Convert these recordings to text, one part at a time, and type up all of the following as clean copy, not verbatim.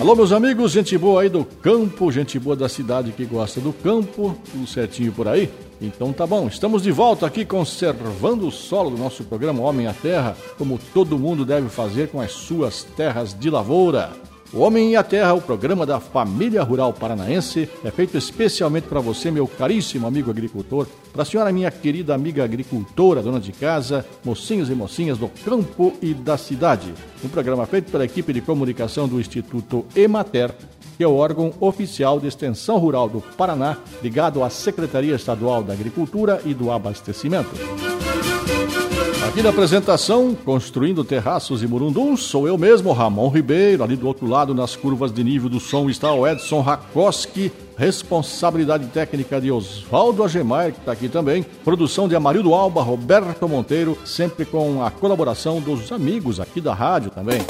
Alô, meus amigos, gente boa aí do campo, gente boa da cidade que gosta do campo, tudo certinho por aí? Então tá bom, estamos de volta aqui conservando o solo do nosso programa Homem à Terra, como todo mundo deve fazer com as suas terras de lavoura. O Homem e a Terra, o programa da família rural paranaense, é feito especialmente para você, meu caríssimo amigo agricultor, para a senhora, minha querida amiga agricultora, dona de casa, mocinhos e mocinhas do campo e da cidade. Um programa feito pela equipe de comunicação do Instituto Emater, que é o órgão oficial de extensão rural do Paraná, ligado à Secretaria Estadual da Agricultura e do Abastecimento. Aqui na apresentação, construindo terraços e murunduns, sou eu mesmo, Ramon Ribeiro. Ali do outro lado, nas curvas de nível do som, está o Edson Rakoski. Responsabilidade técnica de Oswaldo Agemar, que está aqui também. Produção de Amarildo Alba, Roberto Monteiro, sempre com a colaboração dos amigos aqui da rádio também.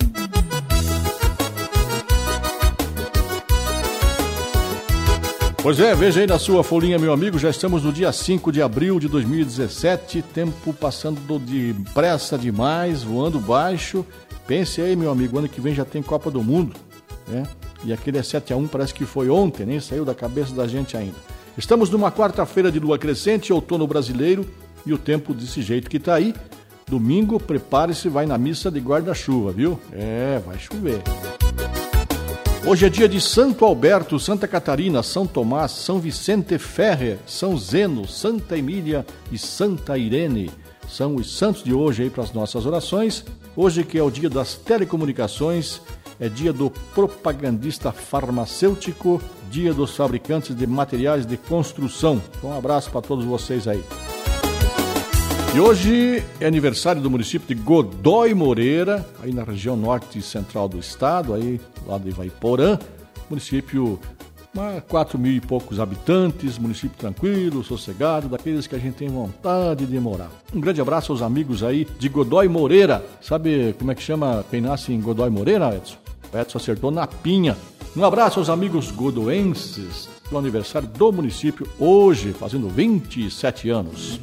Pois é, veja aí na sua folhinha, meu amigo, já estamos no dia 5 de abril de 2017, tempo passando depressa demais, voando baixo. Pense aí, meu amigo, ano que vem já tem Copa do Mundo, né? E aquele 7-1 parece que foi ontem, nem saiu da cabeça da gente ainda. Estamos numa quarta-feira de lua crescente, outono brasileiro, e o tempo desse jeito que tá aí. Domingo, prepare-se, vai na missa de guarda-chuva, viu? É, vai chover. Hoje é dia de Santo Alberto, Santa Catarina, São Tomás, São Vicente Ferrer, São Zeno, Santa Emília e Santa Irene. São os santos de hoje aí para as nossas orações. Hoje que é o dia das telecomunicações, é dia do propagandista farmacêutico, dia dos fabricantes de materiais de construção. Então, um abraço para todos vocês aí. E hoje é aniversário do município de Godói Moreira, aí na região norte e central do estado, aí lá de Ivaiporã, município 4 mil e poucos habitantes, município tranquilo, sossegado, daqueles que a gente tem vontade de morar. Um grande abraço aos amigos aí de Godói Moreira. Sabe como é que chama quem nasce em Godói Moreira, Edson? O Edson acertou na pinha. Um abraço aos amigos godoenses, do aniversário do município hoje, fazendo 27 anos.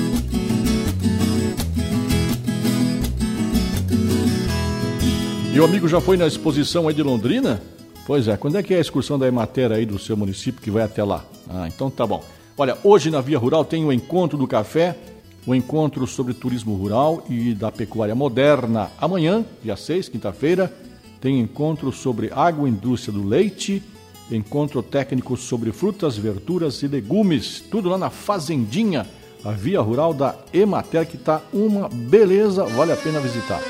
E o amigo já foi na exposição aí de Londrina? Pois é, quando é que é a excursão da Emater aí do seu município que vai até lá? Ah, então tá bom. Olha, hoje na Via Rural tem o Encontro do Café, o encontro sobre turismo rural e da pecuária moderna. Amanhã, dia 6, quinta-feira, tem encontro sobre agroindústria do leite, encontro técnico sobre frutas, verduras e legumes, tudo lá na Fazendinha, a Via Rural da Emater, que tá uma beleza, vale a pena visitar.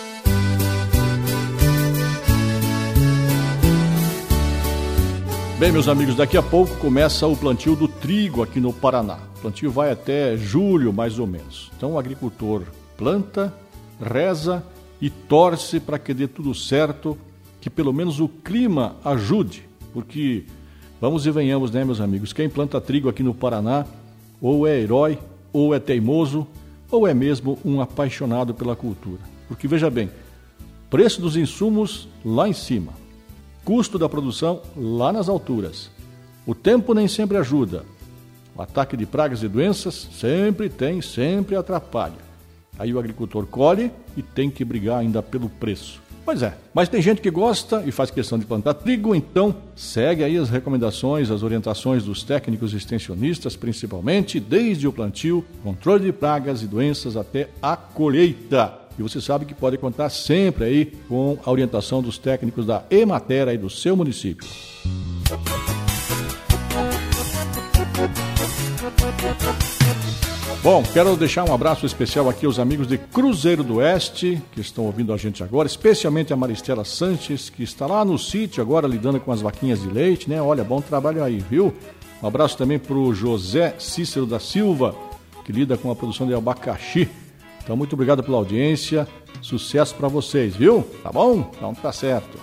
Bem, meus amigos, daqui a pouco começa o plantio do trigo aqui no Paraná. O plantio vai até julho, mais ou menos. Então o agricultor planta, reza e torce para que dê tudo certo, que pelo menos o clima ajude. Porque, vamos e venhamos, né, meus amigos, quem planta trigo aqui no Paraná ou é herói, ou é teimoso, ou é mesmo um apaixonado pela cultura. Porque, veja bem, preço dos insumos lá em cima. Custo da produção lá nas alturas. O tempo nem sempre ajuda. O ataque de pragas e doenças sempre atrapalha. Aí o agricultor colhe e tem que brigar ainda pelo preço. Pois é, mas tem gente que gosta e faz questão de plantar trigo, então segue aí as recomendações, as orientações dos técnicos extensionistas, principalmente desde o plantio, controle de pragas e doenças até a colheita. E você sabe que pode contar sempre aí com a orientação dos técnicos da Emater aí do seu município. Bom, quero deixar um abraço especial aqui aos amigos de Cruzeiro do Oeste, que estão ouvindo a gente agora, especialmente a Maristela Sanches, que está lá no sítio agora lidando com as vaquinhas de leite, né? Olha, bom trabalho aí, viu? Um abraço também para o José Cícero da Silva, que lida com a produção de abacaxi. Então, muito obrigado pela audiência, sucesso para vocês, viu? Tá bom? Então tá certo.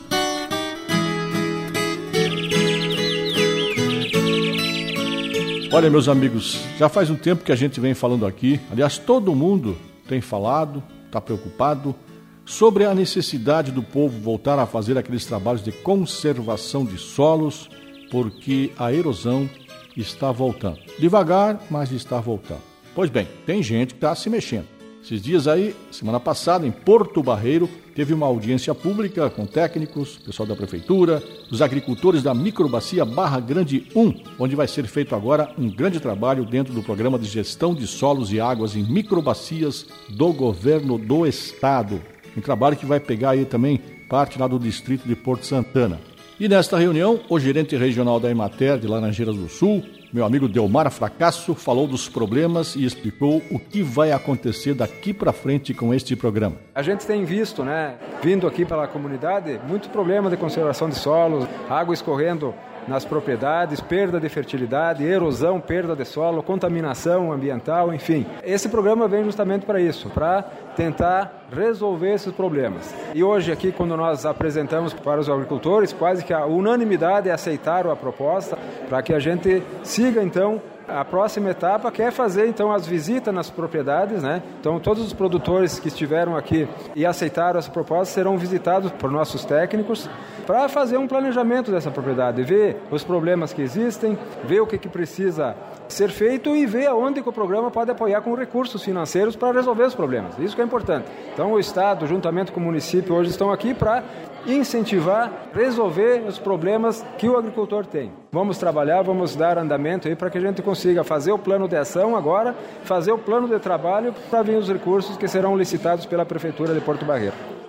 Olha, meus amigos, já faz um tempo que a gente vem falando aqui, aliás, todo mundo tem falado, está preocupado, sobre a necessidade do povo voltar a fazer aqueles trabalhos de conservação de solos, porque a erosão está voltando. Devagar, mas está voltando. Pois bem, tem gente que está se mexendo. Esses dias aí, semana passada, em Porto Barreiro, teve uma audiência pública com técnicos, pessoal da prefeitura, os agricultores da microbacia Barra Grande 1, onde vai ser feito agora um grande trabalho dentro do programa de gestão de solos e águas em microbacias do governo do estado. Um trabalho que vai pegar aí também parte lá do distrito de Porto Santana. E nesta reunião, o gerente regional da Emater de Laranjeiras do Sul, meu amigo Delmar Fracasso, falou dos problemas e explicou o que vai acontecer daqui para frente com este programa. A gente tem visto, vindo aqui pela comunidade, muito problema de conservação de solos, água escorrendo nas propriedades, perda de fertilidade, erosão, perda de solo, contaminação ambiental, enfim. Esse programa vem justamente para isso, para tentar resolver esses problemas. E hoje aqui, quando nós apresentamos para os agricultores, quase que a unanimidade aceitaram a proposta para que a gente siga então a próxima etapa, que é fazer então as visitas nas propriedades, Então todos os produtores que estiveram aqui e aceitaram essa proposta serão visitados por nossos técnicos para fazer um planejamento dessa propriedade, ver os problemas que existem, ver o que precisa ser feito e ver aonde que o programa pode apoiar com recursos financeiros para resolver os problemas. Isso que é importante. Então o Estado, juntamente com o município, hoje estão aqui para incentivar, resolver os problemas que o agricultor tem. Vamos trabalhar, vamos dar andamento aí para que a gente consiga fazer o plano de ação agora, fazer o plano de trabalho para vir os recursos que serão licitados pela Prefeitura de Porto Barreiro.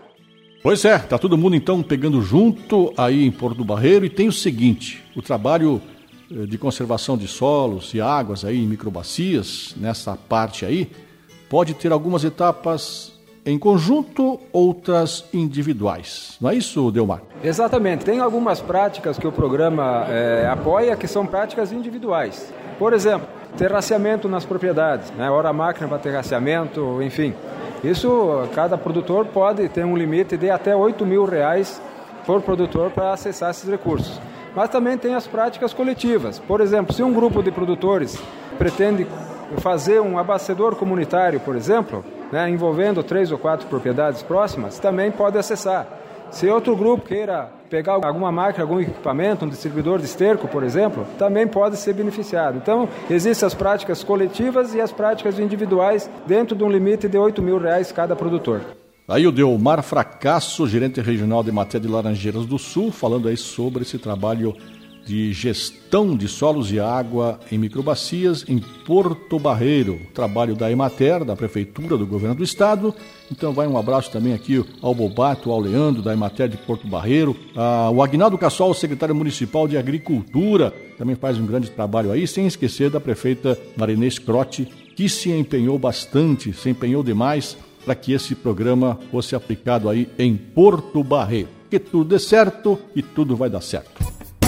Pois é, tá todo mundo então pegando junto aí em Porto Barreiro e tem o seguinte, o trabalho de conservação de solos e águas aí em microbacias, nessa parte aí, pode ter algumas etapas em conjunto, outras individuais. Não é isso, Delmar? Exatamente. Tem algumas práticas que o programa apoia que são práticas individuais. Por exemplo, terraceamento nas propriedades, hora máquina para terraceamento, enfim. Isso, cada produtor pode ter um limite de até R$8.000 por produtor para acessar esses recursos. Mas também tem as práticas coletivas. Por exemplo, se um grupo de produtores pretende fazer um abastecedor comunitário, por exemplo, envolvendo 3 ou 4 propriedades próximas, também pode acessar. Se outro grupo queira pegar alguma máquina, algum equipamento, um distribuidor de esterco, por exemplo, também pode ser beneficiado. Então, existem as práticas coletivas e as práticas individuais dentro de um limite de R$8.000 cada produtor. Aí o Delmar Fracasso, gerente regional de Emater de Laranjeiras do Sul, falando aí sobre esse trabalho de gestão de solos e água em microbacias em Porto Barreiro, trabalho da Emater, da Prefeitura, do Governo do Estado. Então vai um abraço também aqui ao Bobato, ao Leandro, da Emater de Porto Barreiro, o Aguinaldo Cassol, secretário municipal de Agricultura, também faz um grande trabalho aí, sem esquecer da prefeita Marinês Crotti, que se empenhou bastante, se empenhou demais para que esse programa fosse aplicado aí em Porto Barreiro. Que tudo dê certo e tudo vai dar certo.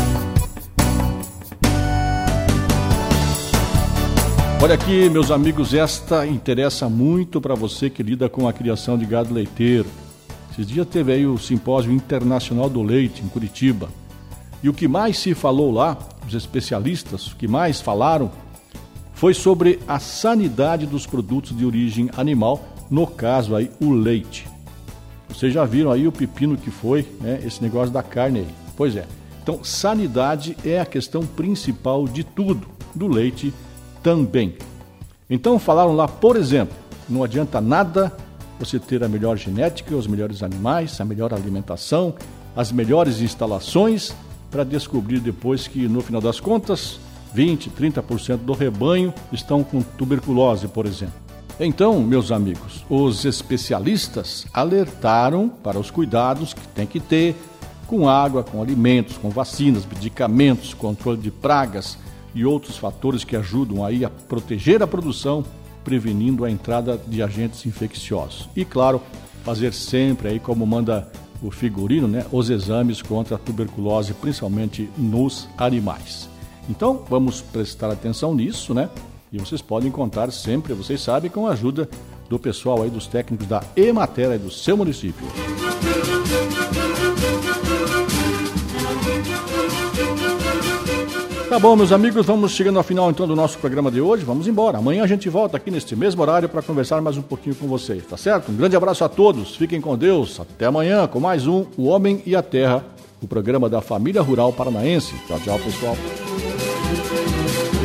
Olha aqui, meus amigos, esta interessa muito para você que lida com a criação de gado leiteiro. Esses dias teve aí o Simpósio Internacional do Leite em Curitiba. E o que mais se falou lá, os especialistas, o que mais falaram, foi sobre a sanidade dos produtos de origem animal, no caso aí o leite. Vocês já viram aí o pepino que foi, esse negócio da carne aí. Pois é. Então, sanidade é a questão principal de tudo, do leite também. Então falaram lá, por exemplo, não adianta nada você ter a melhor genética, os melhores animais, a melhor alimentação, as melhores instalações, para descobrir depois que, no final das contas, 20%, 30% do rebanho estão com tuberculose, por exemplo. Então, meus amigos, os especialistas alertaram para os cuidados que tem que ter com água, com alimentos, com vacinas, medicamentos, controle de pragas e outros fatores que ajudam aí a proteger a produção, prevenindo a entrada de agentes infecciosos. E, claro, fazer sempre aí, como manda o figurino, os exames contra a tuberculose, principalmente nos animais. Então, vamos prestar atenção nisso, E vocês podem contar sempre, vocês sabem, com a ajuda do pessoal aí, dos técnicos da Emater aí do seu município. Tá bom, meus amigos, vamos chegando ao final então do nosso programa de hoje. Vamos embora. Amanhã a gente volta aqui neste mesmo horário para conversar mais um pouquinho com vocês, tá certo? Um grande abraço a todos, fiquem com Deus. Até amanhã com mais um O Homem e a Terra, o programa da família rural paranaense. Tchau, tchau, pessoal.